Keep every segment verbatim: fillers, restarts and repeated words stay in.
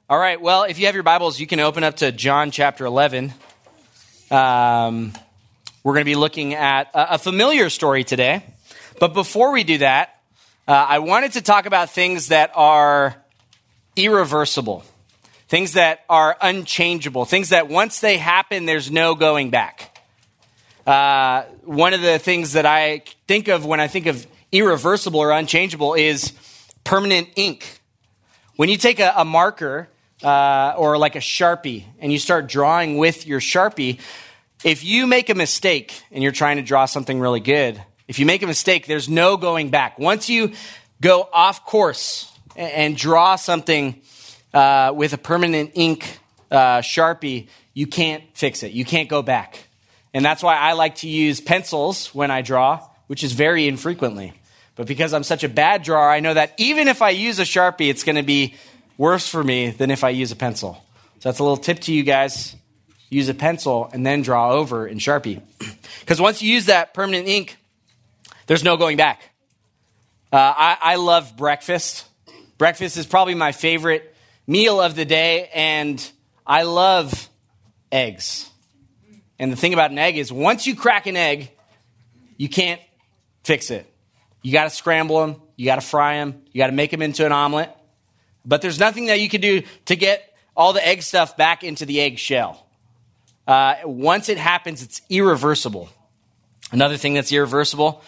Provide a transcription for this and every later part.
All right, well, if you have your Bibles, you can open up to John chapter eleven. Um, we're going to be looking at a, a familiar story today. But before we do that, uh, I wanted to talk about things that are irreversible, things that are unchangeable, things that once they happen, there's no going back. Uh, one of the things that I think of when I think of irreversible or unchangeable is permanent ink. When you take a, a marker uh, or like a Sharpie and you start drawing with your Sharpie, if you make a mistake and you're trying to draw something really good, if you make a mistake, there's no going back. Once you go off course and, and draw something uh, with a permanent ink uh, Sharpie, you can't fix it. You can't go back. And that's why I like to use pencils when I draw, which is very infrequently. But because I'm such a bad drawer, I know that even if I use a Sharpie, it's going to be worse for me than if I use a pencil. So that's a little tip to you guys. Use a pencil and then draw over in Sharpie. Because once you use that permanent ink, there's no going back. Uh, I, I love breakfast. Breakfast is probably my favorite meal of the day, and I love eggs. And the thing about an egg is once you crack an egg, you can't fix it. You got to scramble them. You got to fry them. You got to make them into an omelet. But there's nothing that you can do to get all the egg stuff back into the egg shell. Uh, once it happens, it's irreversible. Another thing that's irreversible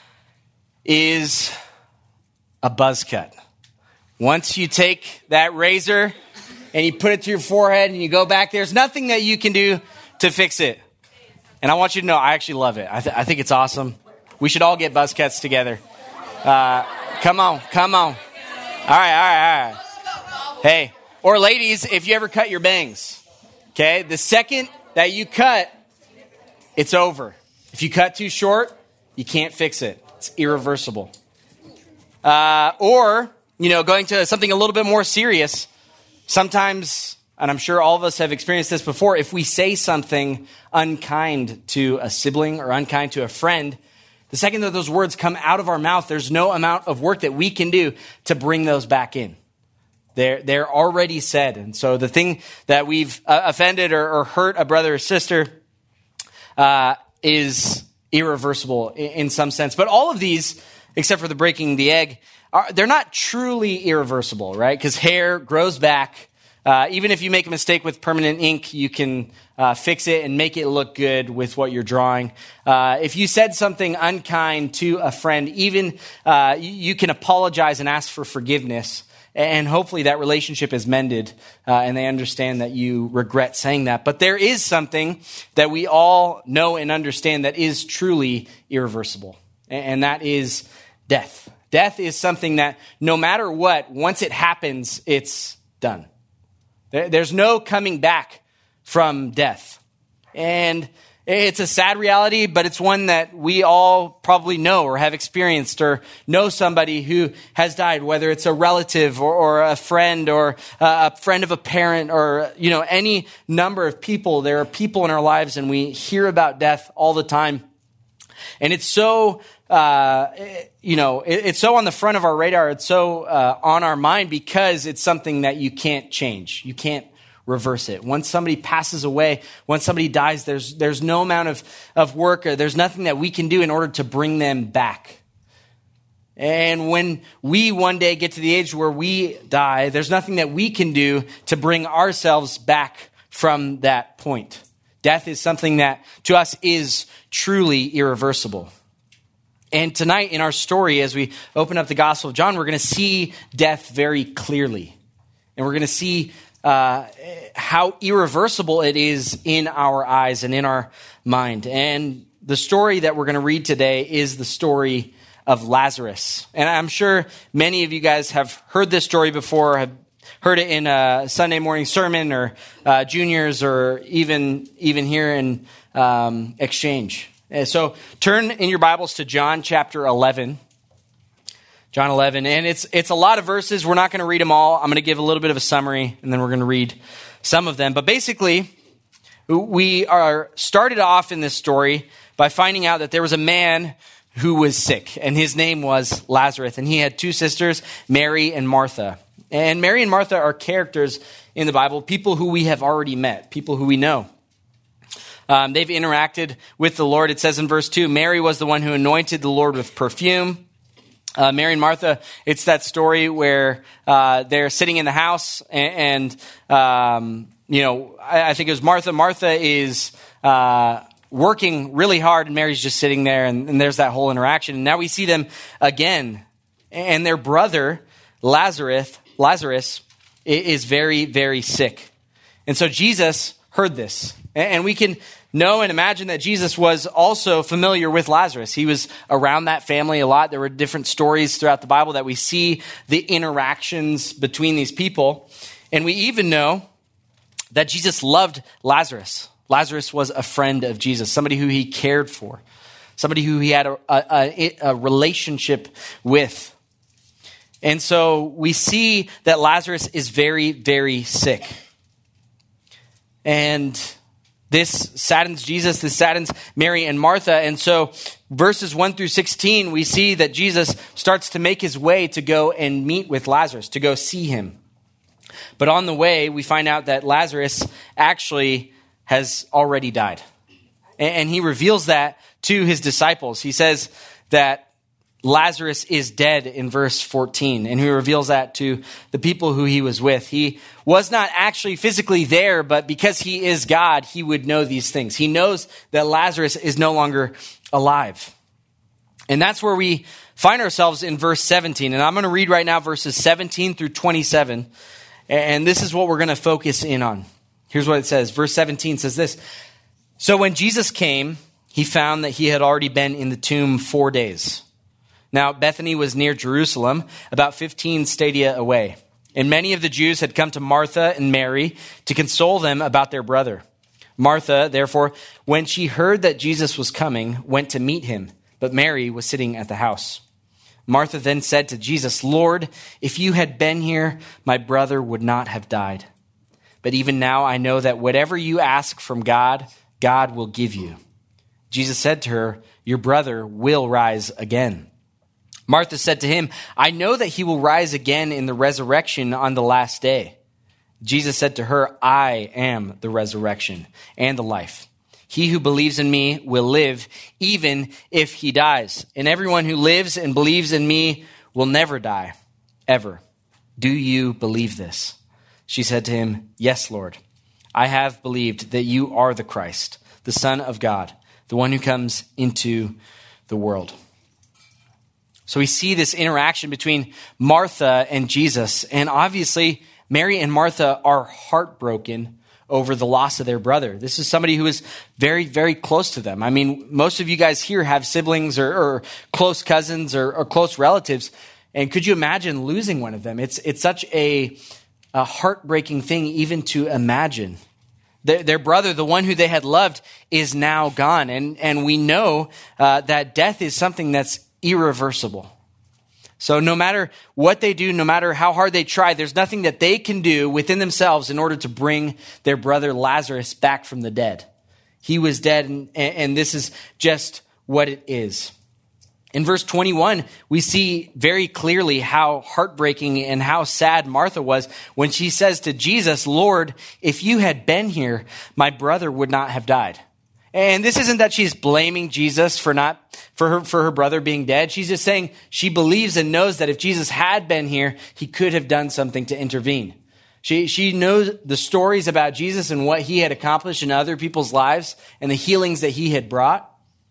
is a buzz cut. Once you take that razor and you put it to your forehead and you go back, there's nothing that you can do to fix it. And I want you to know, I actually love it. I, th- I think it's awesome. We should all get buzz cuts together. Uh, come on, come on. All right, all right, all right. Hey, or ladies, if you ever cut your bangs, okay, the second that you cut, it's over. If you cut too short, you can't fix it. It's irreversible. Uh, or, you know, going to something a little bit more serious, sometimes, and I'm sure all of us have experienced this before, if we say something unkind to a sibling or unkind to a friend, the second that those words come out of our mouth, there's no amount of work that we can do to bring those back in. They're, they're already said. And so the thing that we've uh, offended or, or hurt a brother or sister uh, is irreversible in, in some sense. But all of these, except for the breaking the egg, are, they're not truly irreversible, right? Because hair grows back. Uh, even if you make a mistake with permanent ink, you can uh, fix it and make it look good with what you're drawing. Uh, if you said something unkind to a friend, even uh, you, you can apologize and ask for forgiveness. And hopefully that relationship is mended uh, and they understand that you regret saying that. But there is something that we all know and understand that is truly irreversible. And that is death. Death is something that no matter what, once it happens, it's done. There's no coming back from death. And it's a sad reality, but it's one that we all probably know or have experienced or know somebody who has died, whether it's a relative or, or a friend or a friend of a parent or, you know, any number of people. There are people in our lives and we hear about death all the time. And it's so, uh, you know, it, it's so on the front of our radar. It's so uh, on our mind because it's something that you can't change. You can't reverse it. Once somebody passes away, once somebody dies, there's there's no amount of, of work. Or there's nothing that we can do in order to bring them back. And when we one day get to the age where we die, there's nothing that we can do to bring ourselves back from that point. Death is something that to us is truly irreversible. And tonight in our story, as we open up the Gospel of John, we're going to see death very clearly. And we're going to see uh, how irreversible it is in our eyes and in our mind. And the story that we're going to read today is the story of Lazarus. And I'm sure many of you guys have heard this story before, have heard it in a Sunday morning sermon or uh, juniors or even even here in um, Exchange. And so turn in your Bibles to John chapter eleven. John eleven. And it's it's a lot of verses. We're not going to read them all. I'm going to give a little bit of a summary, and then we're going to read some of them. But basically, we are started off in this story by finding out that there was a man who was sick, and his name was Lazarus. And he had two sisters, Mary and Martha. And Mary and Martha are characters in the Bible, people who we have already met, people who we know. Um, they've interacted with the Lord. It says in verse two, Mary was the one who anointed the Lord with perfume. Uh, Mary and Martha, it's that story where uh, they're sitting in the house and, and um, you know, I, I think it was Martha. Martha is uh, working really hard and Mary's just sitting there, and, and there's that whole interaction. And now we see them again, and their brother, Lazarus, Lazarus is very, very sick. And so Jesus heard this, and we can know and imagine that Jesus was also familiar with Lazarus. He was around that family a lot. There were different stories throughout the Bible that we see the interactions between these people. And we even know that Jesus loved Lazarus. Lazarus was a friend of Jesus, somebody who he cared for, somebody who he had a, a, a relationship with. And so we see that Lazarus is very, very sick. And this saddens Jesus, this saddens Mary and Martha. And so verses one through sixteen, we see that Jesus starts to make his way to go and meet with Lazarus, to go see him. But on the way, we find out that Lazarus actually has already died. And he reveals that to his disciples. He says that Lazarus is dead in verse fourteen, and he reveals that to the people who he was with. He was not actually physically there, but because he is God, he would know these things. He knows that Lazarus is no longer alive. And that's where we find ourselves in verse seventeen. And I'm going to read right now verses seventeen through twenty-seven. And this is what we're going to focus in on. Here's what it says. Verse seventeen says this. So when Jesus came, he found that he had already been in the tomb four days. Now, Bethany was near Jerusalem, about fifteen stadia away. And many of the Jews had come to Martha and Mary to console them about their brother. Martha, therefore, when she heard that Jesus was coming, went to meet him. But Mary was sitting at the house. Martha then said to Jesus, Lord, if you had been here, my brother would not have died. But even now I know that whatever you ask from God, God will give you. Jesus said to her, your brother will rise again. Martha said to him, I know that he will rise again in the resurrection on the last day. Jesus said to her, I am the resurrection and the life. He who believes in me will live even if he dies. And everyone who lives and believes in me will never die, ever. Do you believe this? She said to him, yes, Lord. I have believed that you are the Christ, the Son of God, the one who comes into the world. So we see this interaction between Martha and Jesus. And obviously, Mary and Martha are heartbroken over the loss of their brother. This is somebody who is very, very close to them. I mean, most of you guys here have siblings or, or close cousins or, or close relatives. And could you imagine losing one of them? It's it's such a, a heartbreaking thing even to imagine. Their, their brother, the one who they had loved, is now gone. And, and we know uh, that death is something that's irreversible. So no matter what they do, no matter how hard they try, there's nothing that they can do within themselves in order to bring their brother Lazarus back from the dead. He was dead, and, and this is just what it is. In verse twenty-one, we see very clearly how heartbreaking and how sad Martha was when she says to Jesus, Lord, if you had been here, my brother would not have died. And this isn't that she's blaming Jesus for not for her for her brother being dead. She's just saying she believes and knows that if Jesus had been here, he could have done something to intervene. She she knows the stories about Jesus and what he had accomplished in other people's lives and the healings that he had brought.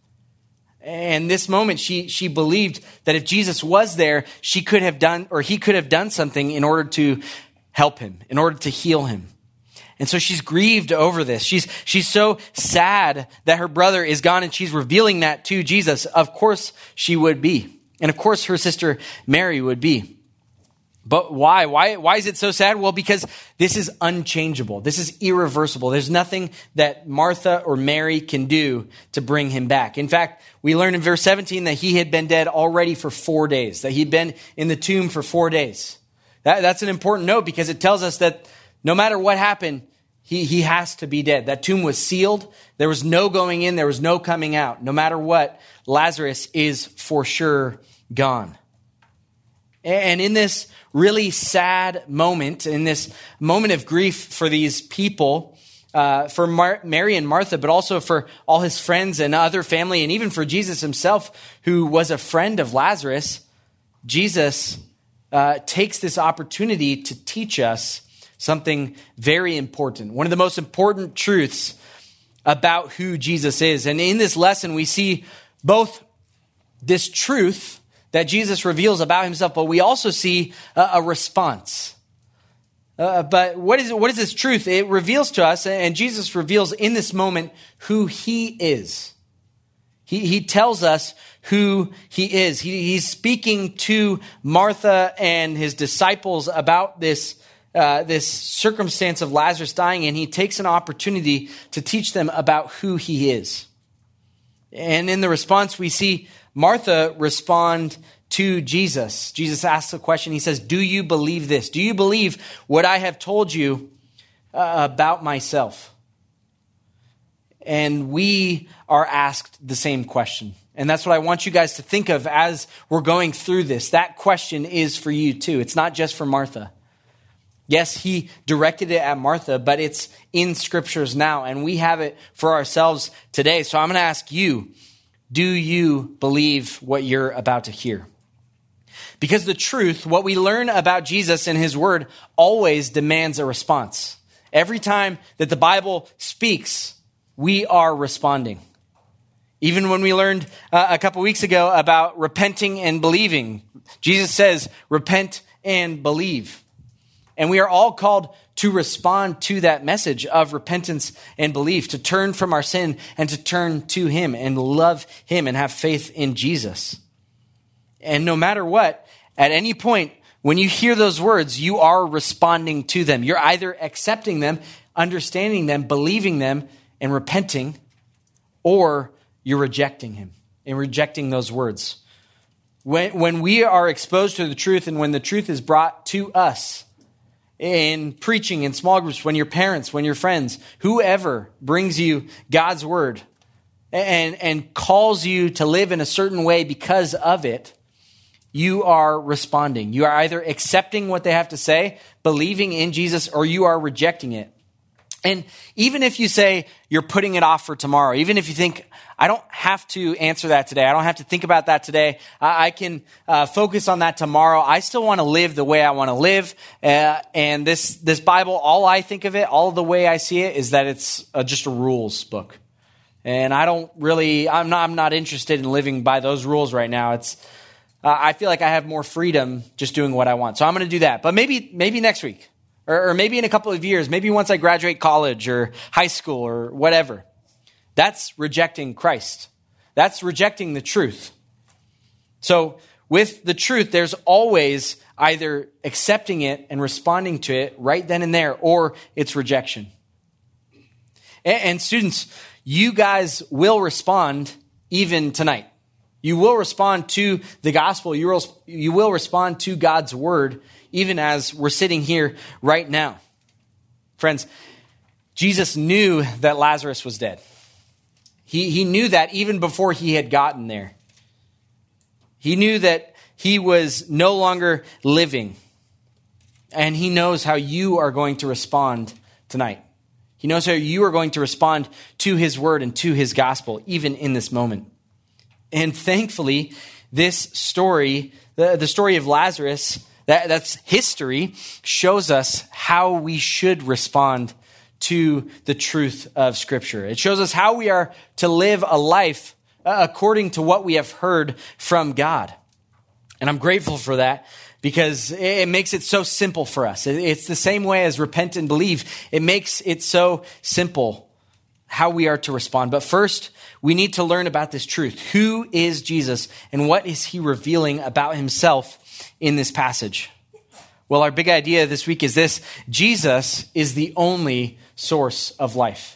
And this moment, she she believed that if Jesus was there, she could have done or he could have done something in order to help him, in order to heal him. And so she's grieved over this. She's she's so sad that her brother is gone, and she's revealing that to Jesus. Of course she would be. And of course her sister Mary would be. But why? Why, why is it so sad? Well, because this is unchangeable. This is irreversible. There's nothing that Martha or Mary can do to bring him back. In fact, we learn in verse seventeen that he had been dead already for four days, that he'd been in the tomb for four days. That, that's an important note because it tells us that no matter what happened, he, he has to be dead. That tomb was sealed. There was no going in. There was no coming out. No matter what, Lazarus is for sure gone. And in this really sad moment, in this moment of grief for these people, uh, for Mar- Mary and Martha, but also for all his friends and other family, and even for Jesus himself, who was a friend of Lazarus, Jesus uh, takes this opportunity to teach us something very important. One of the most important truths about who Jesus is. And in this lesson, we see both this truth that Jesus reveals about himself, but we also see a, a response. Uh, but what is what is this truth? It reveals to us, and Jesus reveals in this moment who he is. He, he tells us who he is. He, he's speaking to Martha and his disciples about this Uh, this circumstance of Lazarus dying, and he takes an opportunity to teach them about who he is. And in the response, we see Martha respond to Jesus. Jesus asks a question. He says, "Do you believe this? Do you believe what I have told you uh, about myself?" And we are asked the same question. And that's what I want you guys to think of as we're going through this. That question is for you too. It's not just for Martha. Yes, he directed it at Martha, but it's in scriptures now, and we have it for ourselves today. So I'm going to ask you, do you believe what you're about to hear? Because the truth, what we learn about Jesus and his word, always demands a response. Every time that the Bible speaks, we are responding. Even when we learned uh, a couple weeks ago about repenting and believing, Jesus says, repent and believe. And we are all called to respond to that message of repentance and belief, to turn from our sin and to turn to him and love him and have faith in Jesus. And no matter what, at any point, when you hear those words, you are responding to them. You're either accepting them, understanding them, believing them, and repenting, or you're rejecting him and rejecting those words. When, when we are exposed to the truth and when the truth is brought to us, in preaching, in small groups, when your parents, when your friends, whoever brings you God's word and, and calls you to live in a certain way because of it, you are responding. You are either accepting what they have to say, believing in Jesus, or you are rejecting it. And even if you say you're putting it off for tomorrow, even if you think, I don't have to answer that today, I don't have to think about that today, I, I can uh, focus on that tomorrow, I still want to live the way I want to live. Uh, and this this Bible, all I think of it, all the way I see it, is that it's uh, just a rules book. And I don't really, I'm not, I'm not interested in living by those rules right now. It's, uh, I feel like I have more freedom just doing what I want. So I'm going to do that. But maybe maybe next week. Or maybe in a couple of years, maybe once I graduate college or high school or whatever. That's rejecting Christ. That's rejecting the truth. So with the truth, there's always either accepting it and responding to it right then and there, or it's rejection. And students, you guys will respond even tonight. You will respond to the gospel. You will, you will respond to God's word, even as we're sitting here right now. Friends, Jesus knew that Lazarus was dead. He, he knew that even before he had gotten there. He knew that he was no longer living. And he knows how you are going to respond tonight. He knows how you are going to respond to his word and to his gospel, even in this moment. And thankfully, this story, the, the story of Lazarus, That, that's history, shows us how we should respond to the truth of Scripture. It shows us how we are to live a life according to what we have heard from God. And I'm grateful for that because it makes it so simple for us. It's the same way as repent and believe. It makes it so simple how we are to respond. But first, we need to learn about this truth. Who is Jesus and what is he revealing about himself in this passage? Well, our big idea this week is this: Jesus is the only source of life.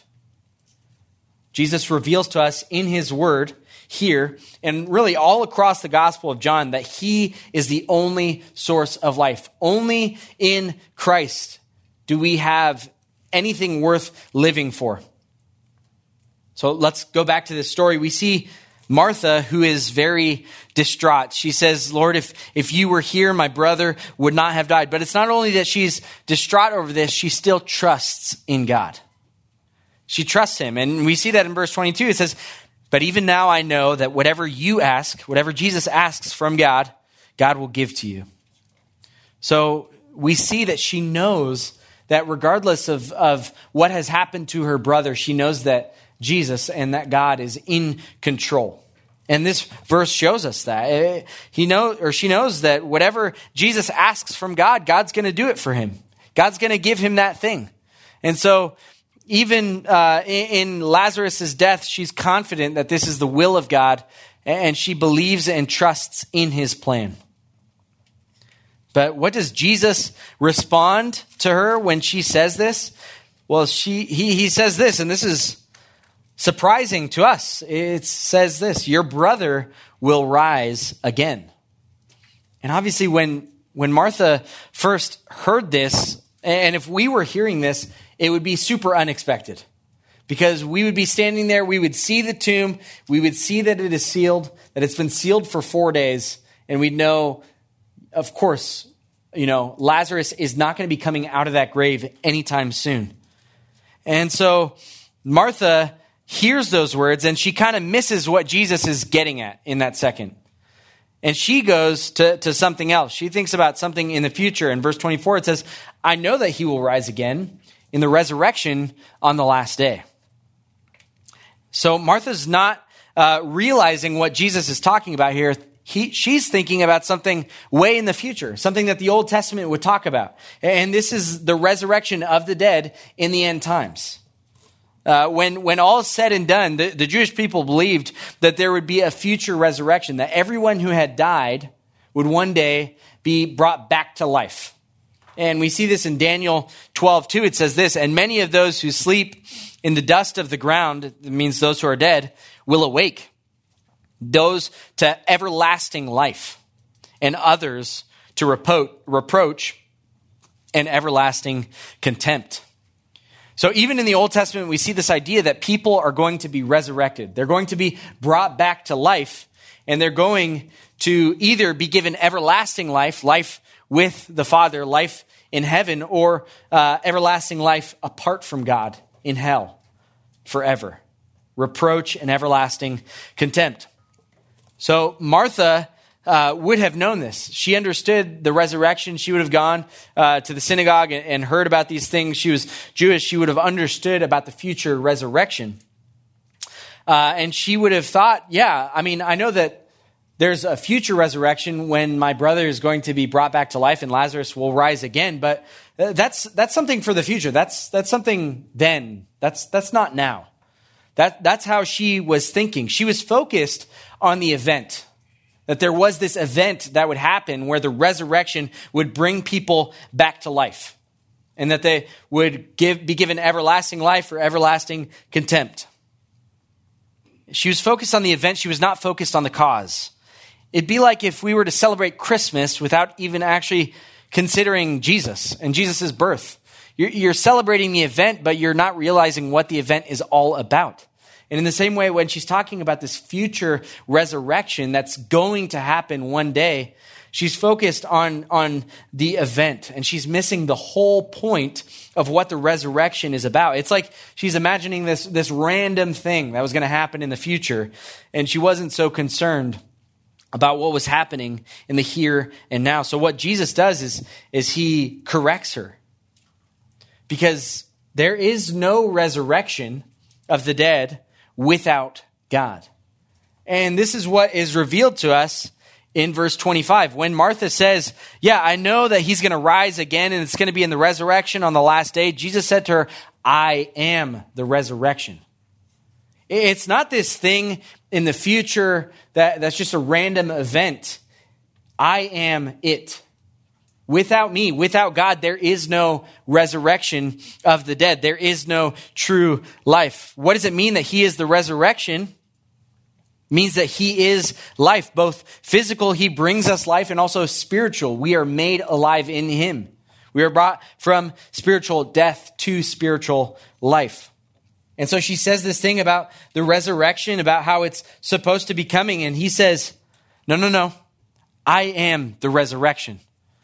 Jesus reveals to us in his word here and really all across the Gospel of John that he is the only source of life. Only in Christ do we have anything worth living for. So let's go back to this story. We see Martha, who is very distraught. She says, Lord, if, if you were here, my brother would not have died. But it's not only that she's distraught over this, she still trusts in God. She trusts him. And we see that in verse twenty-two. It says, but even now I know that whatever you ask, whatever Jesus asks from God, God will give to you. So we see that she knows that regardless of, of what has happened to her brother, she knows that Jesus and that God is in control. And this verse shows us that. He knows, or she knows that whatever Jesus asks from God, God's going to do it for him. God's going to give him that thing. And so even uh, in, in Lazarus' death, she's confident that this is the will of God, and she believes and trusts in his plan. But what does Jesus respond to her when she says this? Well, she he he says this, and this is surprising to us. It says this, your brother will rise again. And obviously when, when Martha first heard this, and if we were hearing this, it would be super unexpected. Because we would be standing there, we would see the tomb, we would see that it is sealed, that it's been sealed for four days, and we'd know, of course, you know, Lazarus is not going to be coming out of that grave anytime soon. And so Martha hears those words, and she kind of misses what Jesus is getting at in that second. And she goes to, to something else. She thinks about something in the future. In verse twenty-four, it says, I know that he will rise again in the resurrection on the last day. So Martha's not uh, realizing what Jesus is talking about here. He, she's thinking about something way in the future, something that the Old Testament would talk about. And this is the resurrection of the dead in the end times. Uh, when, when all is said and done, the, the Jewish people believed that there would be a future resurrection, that everyone who had died would one day be brought back to life. And we see this in Daniel twelve two. It says this, and many of those who sleep in the dust of the ground, it means those who are dead, will awake. Those to everlasting life, and others to repro- reproach and everlasting contempt. So even in the Old Testament, we see this idea that people are going to be resurrected. They're going to be brought back to life, and they're going to either be given everlasting life, life with the Father, life in heaven, or uh, everlasting life apart from God in hell forever. Reproach and everlasting contempt. So Martha uh, would have known this. She understood the resurrection. She would have gone uh, to the synagogue and, and heard about these things. She was Jewish. She would have understood about the future resurrection. Uh, and she would have thought, yeah, I mean, I know that there's a future resurrection when my brother is going to be brought back to life and Lazarus will rise again. But that's that's something for the future. That's that's something then. That's that's not now. That that's how she was thinking. She was focused on the event. That there was this event that would happen where the resurrection would bring people back to life. And that they would give, be given everlasting life or everlasting contempt. She was focused on the event. She was not focused on the cause. It'd be like if we were to celebrate Christmas without even actually considering Jesus and Jesus' birth. You're, you're celebrating the event, but you're not realizing what the event is all about. And in the same way, when she's talking about this future resurrection that's going to happen one day, she's focused on, on the event, and she's missing the whole point of what the resurrection is about. It's like she's imagining this, this random thing that was going to happen in the future, and she wasn't so concerned about what was happening in the here and now. So what Jesus does is, is he corrects her. Because there is no resurrection of the dead without God. And this is what is revealed to us in verse twenty-five. When Martha says, yeah, I know that he's going to rise again and it's going to be in the resurrection on the last day, Jesus said to her, I am the resurrection. It's not this thing in the future that, that's just a random event. I am it. Without me, without God, there is no resurrection of the dead. There is no true life. What does it mean that he is the resurrection? It means that he is life, both physical, he brings us life, and also spiritual. We are made alive in him. We are brought from spiritual death to spiritual life. And so she says this thing about the resurrection, about how it's supposed to be coming. And he says, no, no, no, I am the resurrection.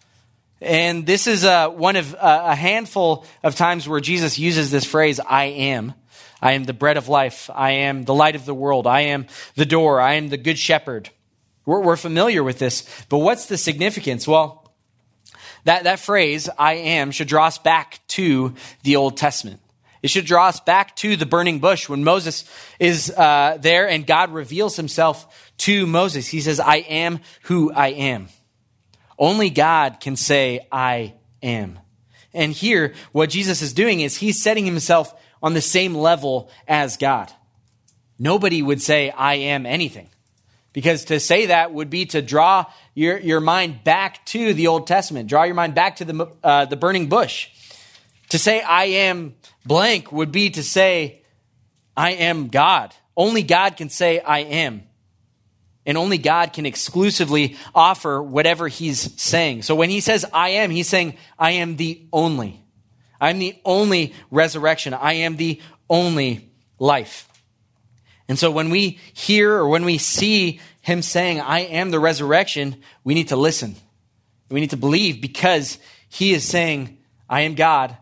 And this is uh, one of uh, a handful of times where Jesus uses this phrase, I am. I am the bread of life. I am the light of the world. I am the door. I am the good shepherd. We're, we're familiar with this. But what's the significance? Well, that, that phrase, I am, should draw us back to the Old Testament. It should draw us back to the burning bush when Moses is uh, there and God reveals himself to Moses. He says, I am who I am. Only God can say, I am. And here, what Jesus is doing is he's setting himself on the same level as God. Nobody would say, I am anything. Because to say that would be to draw your, your mind back to the Old Testament. Draw your mind back to the, uh, the burning bush. To say, I am blank would be to say, I am God. Only God can say, I am. And only God can exclusively offer whatever he's saying. So when he says, I am, he's saying, I am the only. I'm the only resurrection. I am the only life. And so when we hear or when we see him saying, I am the resurrection, we need to listen. We need to believe because he is saying, I am God.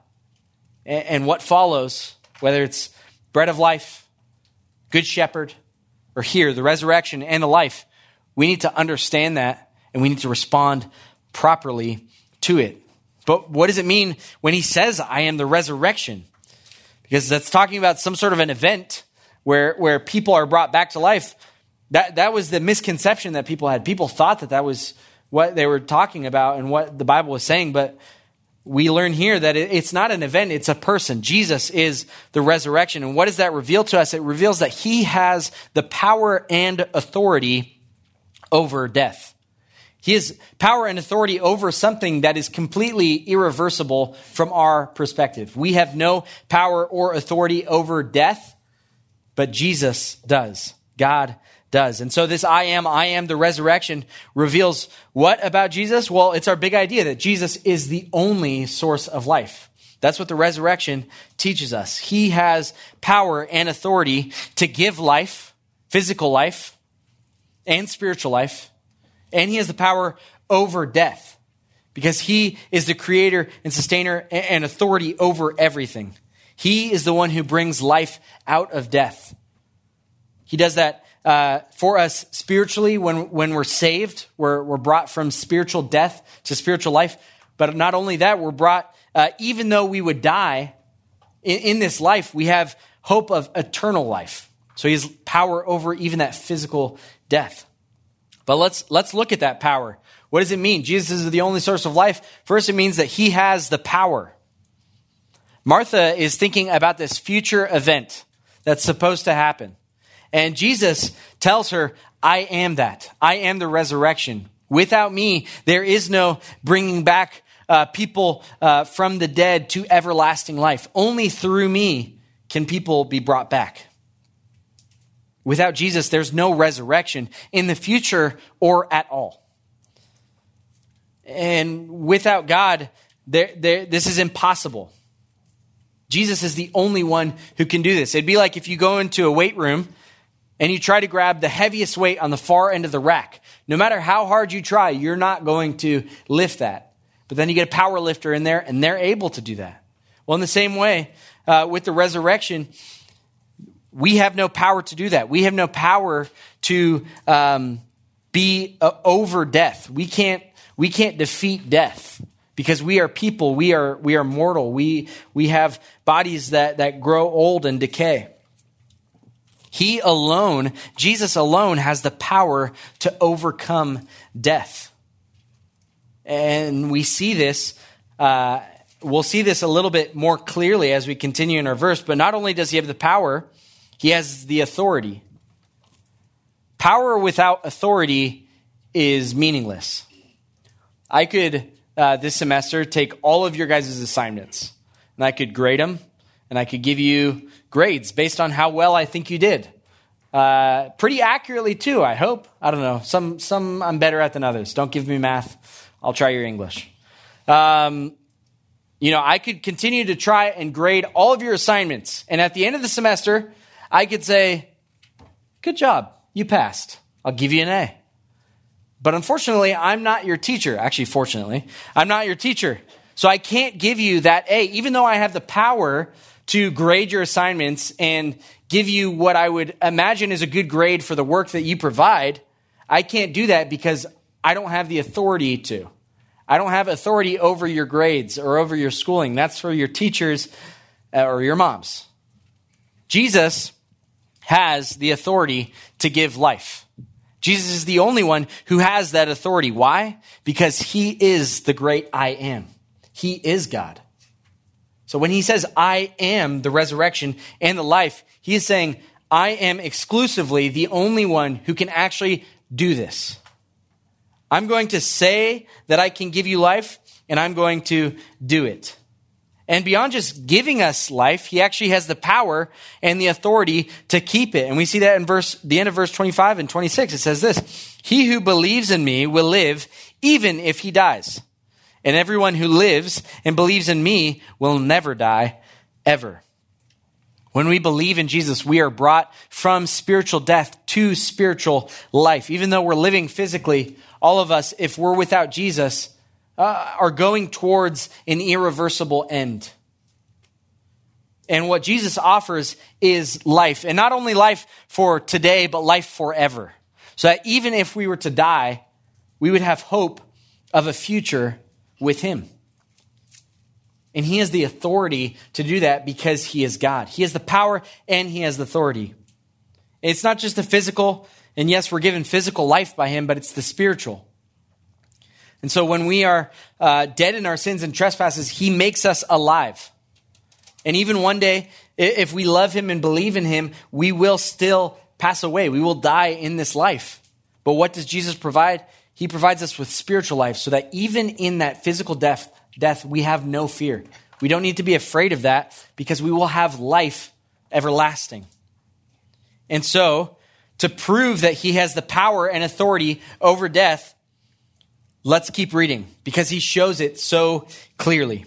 And what follows, whether it's bread of life, good shepherd, or here, the resurrection and the life, we need to understand that and we need to respond properly to it. But what does it mean when he says, I am the resurrection? Because that's talking about some sort of an event where, where people are brought back to life. That, that was the misconception that people had. People thought that that was what they were talking about and what the Bible was saying, but we learn here that it's not an event, it's a person. Jesus is the resurrection. And what does that reveal to us? It reveals that he has the power and authority over death. He has power and authority over something that is completely irreversible from our perspective. We have no power or authority over death, but Jesus does. God does. And so this I am, I am the resurrection reveals what about Jesus? Well, it's our big idea that Jesus is the only source of life. That's what the resurrection teaches us. He has power and authority to give life, physical life, and spiritual life. And he has the power over death because he is the creator and sustainer and authority over everything. He is the one who brings life out of death. He does that Uh, for us spiritually, when, when we're saved, we're, we're brought from spiritual death to spiritual life. But not only that, we're brought, uh, even though we would die in, in this life, we have hope of eternal life. So he has power over even that physical death. But let's, let's look at that power. What does it mean? Jesus is the only source of life. First, it means that he has the power. Martha is thinking about this future event that's supposed to happen. And Jesus tells her, I am that. I am the resurrection. Without me, there is no bringing back uh, people uh, from the dead to everlasting life. Only through me can people be brought back. Without Jesus, there's no resurrection in the future or at all. And without God, there, there, this is impossible. Jesus is the only one who can do this. It'd be like if you go into a weight room and you try to grab the heaviest weight on the far end of the rack. No matter how hard you try, you're not going to lift that. But then you get a power lifter in there, and they're able to do that. Well, in the same way, uh, with the resurrection, we have no power to do that. We have no power to um, be uh, over death. We can't. We can't defeat death because we are people. We are. We are mortal. We we have bodies that that grow old and decay. He alone, Jesus alone, has the power to overcome death. And we see this, uh, we'll see this a little bit more clearly as we continue in our verse, but not only does he have the power, he has the authority. Power without authority is meaningless. I could, uh, this semester, take all of your guys' assignments, and I could grade them, and I could give you grades based on how well I think you did. Uh, pretty accurately too, I hope. I don't know. Some some I'm better at than others. Don't give me math. I'll try your English. Um, You know, I could continue to try and grade all of your assignments. And at the end of the semester, I could say, good job, you passed. I'll give you an A. But unfortunately, I'm not your teacher. Actually, fortunately, I'm not your teacher. So I can't give you that A, even though I have the power to grade your assignments and give you what I would imagine is a good grade for the work that you provide. I can't do that because I don't have the authority to. I don't have authority over your grades or over your schooling. That's for your teachers or your moms. Jesus has the authority to give life. Jesus is the only one who has that authority. Why? Because he is the great I am. He is God. So when he says, I am the resurrection and the life, he is saying, I am exclusively the only one who can actually do this. I'm going to say that I can give you life, and I'm going to do it. And beyond just giving us life, he actually has the power and the authority to keep it. And we see that in verse, the end of verse twenty-five and twenty-six. It says this, he who believes in me will live even if he dies. And everyone who lives and believes in me will never die, ever. When we believe in Jesus, we are brought from spiritual death to spiritual life. Even though we're living physically, all of us, if we're without Jesus, uh, are going towards an irreversible end. And what Jesus offers is life. And not only life for today, but life forever. So that even if we were to die, we would have hope of a future with him. And he has the authority to do that because he is God. He has the power and he has the authority. It's not just the physical, and yes, we're given physical life by him, but it's the spiritual. And so when we are uh, dead in our sins and trespasses, he makes us alive. And even one day, if we love him and believe in him, we will still pass away. We will die in this life. But what does Jesus provide? He provides us with spiritual life so that even in that physical death, death, we have no fear. We don't need to be afraid of that because we will have life everlasting. And so, to prove that he has the power and authority over death, let's keep reading because he shows it so clearly.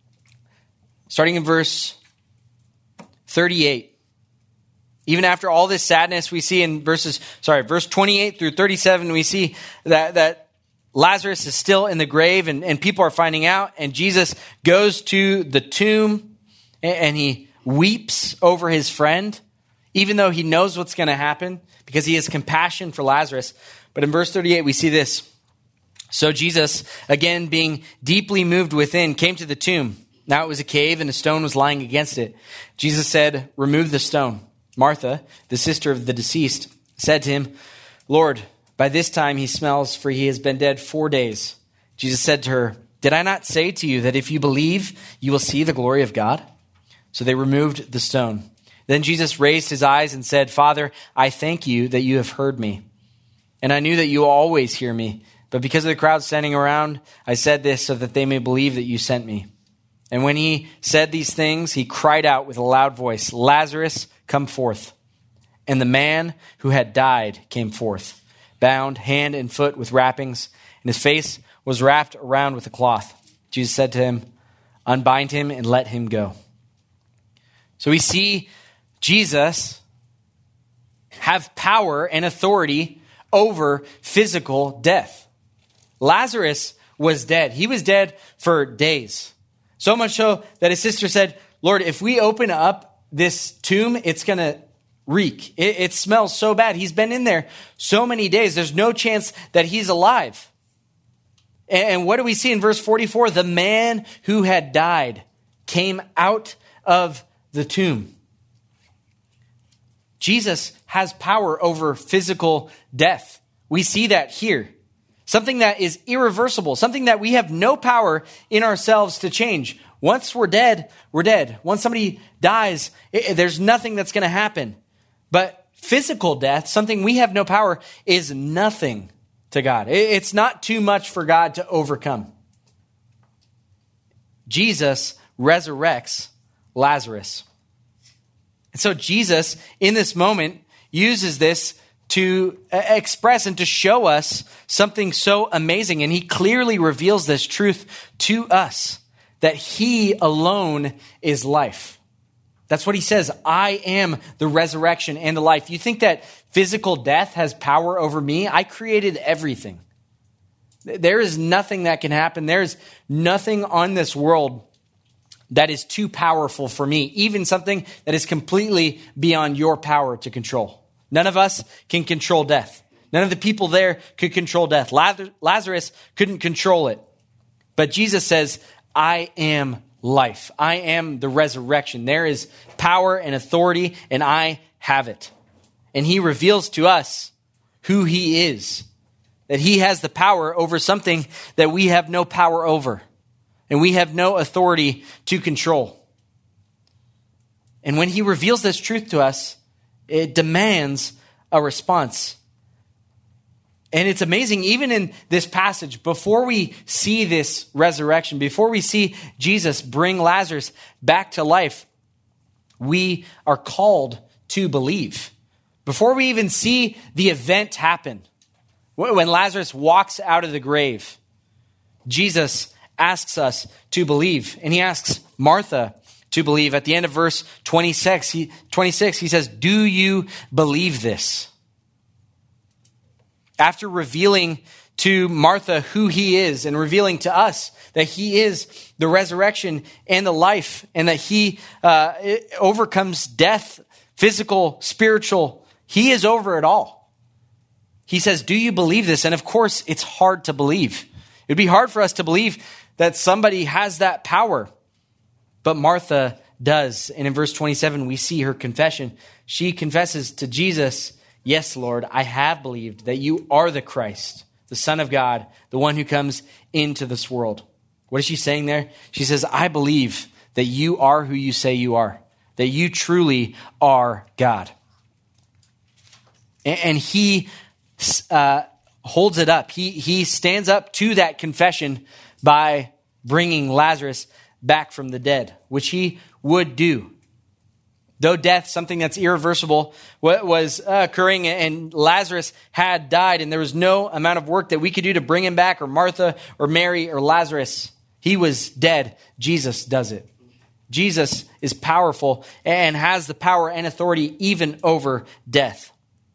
Starting in verse thirty-eight. Even after all this sadness we see in verses, sorry, verse twenty-eight through thirty-seven, we see that, that Lazarus is still in the grave and, and people are finding out. And Jesus goes to the tomb and, and he weeps over his friend, even though he knows what's going to happen because he has compassion for Lazarus. But in verse thirty-eight, we see this. So Jesus, again being deeply moved within, came to the tomb. Now it was a cave and a stone was lying against it. Jesus said, remove the stone. Martha, the sister of the deceased, said to him, Lord, by this time he smells, for he has been dead four days. Jesus said to her, did I not say to you that if you believe, you will see the glory of God? So they removed the stone. Then Jesus raised his eyes and said, Father, I thank you that you have heard me. And I knew that you always hear me. But because of the crowd standing around, I said this so that they may believe that you sent me. And when he said these things, he cried out with a loud voice, Lazarus, come forth. And the man who had died came forth, bound hand and foot with wrappings, and his face was wrapped around with a cloth. Jesus said to him, unbind him and let him go. So we see Jesus have power and authority over physical death. Lazarus was dead. He was dead for days. So much so that his sister said, Lord, if we open up this tomb, it's going to reek. It, it smells so bad. He's been in there so many days. There's no chance that he's alive. And, and what do we see in verse forty-four? The man who had died came out of the tomb. Jesus has power over physical death. We see that here. Something that is irreversible, something that we have no power in ourselves to change. Once we're dead, we're dead. Once somebody dies, it, there's nothing that's going to happen. But physical death, something we have no power, is nothing to God. It, it's not too much for God to overcome. Jesus resurrects Lazarus. And so Jesus, in this moment, uses this to express and to show us something so amazing. And he clearly reveals this truth to us. that he alone is life. That's what he says. I am the resurrection and the life. You think that physical death has power over me? I created everything. There is nothing that can happen. There's nothing on this world that is too powerful for me, even something that is completely beyond your power to control. None of us can control death. None of the people there could control death. Lazarus couldn't control it. But Jesus says, I am life. I am the resurrection. There is power and authority, and I have it. And he reveals to us who he is, that he has the power over something that we have no power over, and we have no authority to control. And when he reveals this truth to us, it demands a response. And it's amazing, even in this passage, before we see this resurrection, before we see Jesus bring Lazarus back to life, we are called to believe. Before we even see the event happen, when Lazarus walks out of the grave, Jesus asks us to believe. And he asks Martha to believe. At the end of verse twenty-six, he, twenty-six, he says, do you believe this? After revealing to Martha who he is and revealing to us that he is the resurrection and the life, and that he uh, overcomes death, physical, spiritual, he is over it all. He says, do you believe this? And of course, it's hard to believe. It'd be hard for us to believe that somebody has that power. But Martha does. And in verse twenty-seven, we see her confession. She confesses to Jesus, yes, Lord, I have believed that you are the Christ, the Son of God, the one who comes into this world. What is she saying there? She says, I believe that you are who you say you are, that you truly are God. And he uh, holds it up. He, he stands up to that confession by bringing Lazarus back from the dead, which he would do. Though death, something that's irreversible, was occurring, and Lazarus had died, and there was no amount of work that we could do to bring him back, or Martha, or Mary, or Lazarus. He was dead. Jesus does it. Jesus is powerful and has the power and authority even over death.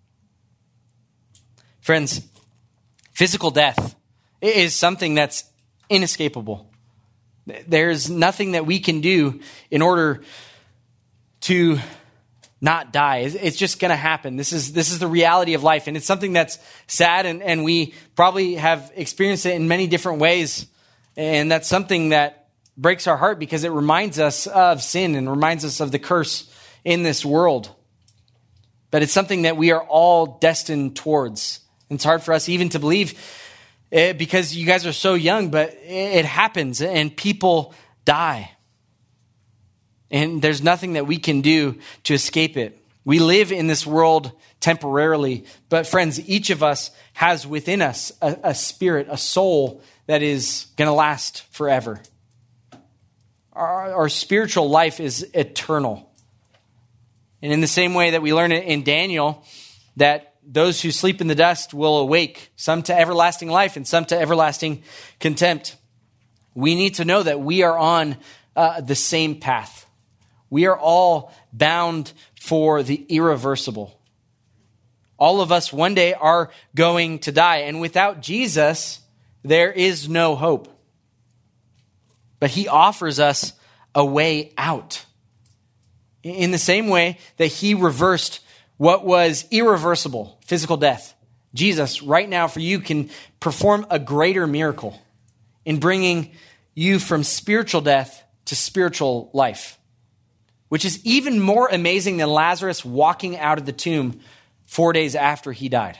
Friends, physical death is something that's inescapable. There's nothing that we can do in order to not die. It's just going to happen. This is this is the reality of life, and it's something that's sad, and, and we probably have experienced it in many different ways, and that's something that breaks our heart because it reminds us of sin and reminds us of the curse in this world. But it's something that we are all destined towards. And it's hard for us even to believe it because you guys are so young, but it happens, and people die. And there's nothing that we can do to escape it. We live in this world temporarily, but friends, each of us has within us a, a spirit, a soul that is going to last forever. Our, our spiritual life is eternal. And in the same way that we learn it in Daniel, that those who sleep in the dust will awake, some to everlasting life and some to everlasting contempt. We need to know that we are on uh, the same path. We are all bound for the irreversible. All of us one day are going to die. And without Jesus, there is no hope. But he offers us a way out. In the same way that he reversed what was irreversible, physical death, Jesus, right now for you, can perform a greater miracle in bringing you from spiritual death to spiritual life, which is even more amazing than Lazarus walking out of the tomb four days after he died.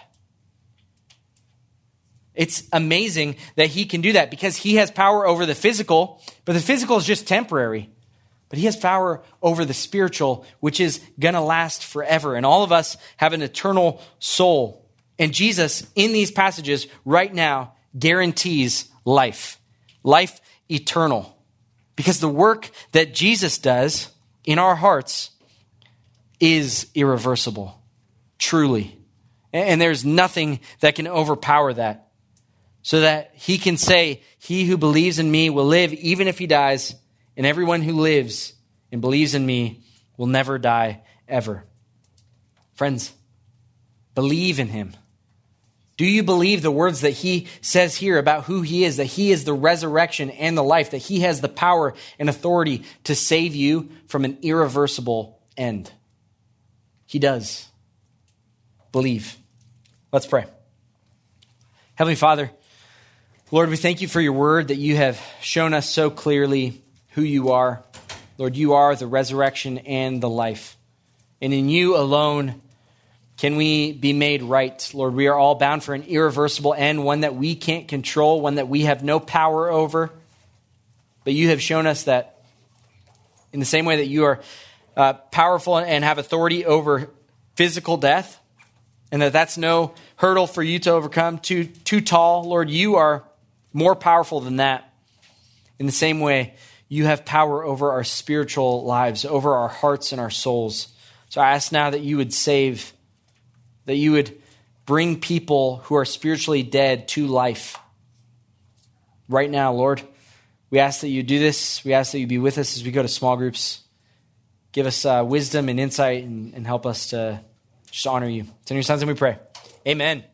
It's amazing that he can do that because he has power over the physical, but the physical is just temporary. But he has power over the spiritual, which is going to last forever. And all of us have an eternal soul. And Jesus, in these passages right now, guarantees life. Life eternal. Because the work that Jesus does in our hearts is irreversible. Truly. And there's nothing that can overpower that. so that he can say, he who believes in me will live even if he dies, and everyone who lives and believes in me will never die ever. Friends, believe in him. Do you believe the words that he says here about who he is, that he is the resurrection and the life, that he has the power and authority to save you from an irreversible end? He does. Believe. Let's pray. Heavenly Father, Lord, we thank you for your word, that you have shown us so clearly who you are. Lord, you are the resurrection and the life. And in you alone can we be made right. Lord, we are all bound for an irreversible end, one that we can't control, one that we have no power over. But you have shown us that in the same way that you are uh, powerful and have authority over physical death, and that that's no hurdle for you to overcome, too, too tall, Lord, you are more powerful than that. In the same way, you have power over our spiritual lives, over our hearts and our souls. So I ask now that you would save, that you would bring people who are spiritually dead to life. Right now, Lord, we ask that you do this. We ask that you be with us as we go to small groups. Give us uh, wisdom and insight and, and help us to just honor you. It's in your son's name we pray. Amen.